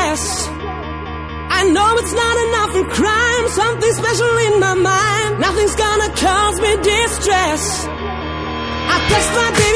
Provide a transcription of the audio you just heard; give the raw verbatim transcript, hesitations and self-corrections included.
confess, I know it's not enough for crime. Something special in my mind, nothing's gonna cause me distress. I test my